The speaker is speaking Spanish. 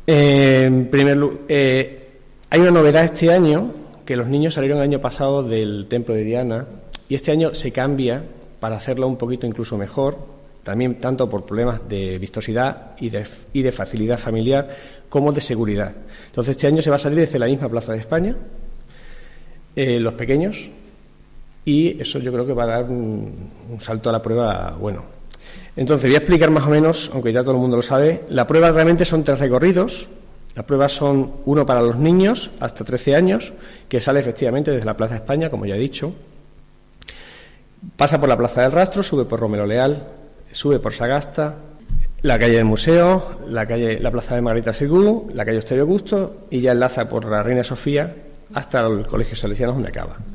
En primer lugar, hay una novedad este año, que los niños salieron el año pasado del templo de Diana, y este año se cambia para hacerlo un poquito incluso mejor, también tanto por problemas de vistosidad y de facilidad familiar, como de seguridad. Entonces este año se va a salir desde la misma Plaza de España, los pequeños, y eso yo creo que va a dar un salto a la prueba bueno. Entonces voy a explicar más o menos, aunque ya todo el mundo lo sabe. La prueba realmente son 3 recorridos. Las pruebas son uno para los niños hasta 13 años, que sale efectivamente desde la Plaza de España, como ya he dicho. Pasa por la Plaza del Rastro, sube por Romero Leal, sube por Sagasta, la calle del Museo, la Plaza de Margarita Segú, la calle Osterio Augusto, y ya enlaza por la Reina Sofía hasta el Colegio Salesianos, donde acaba.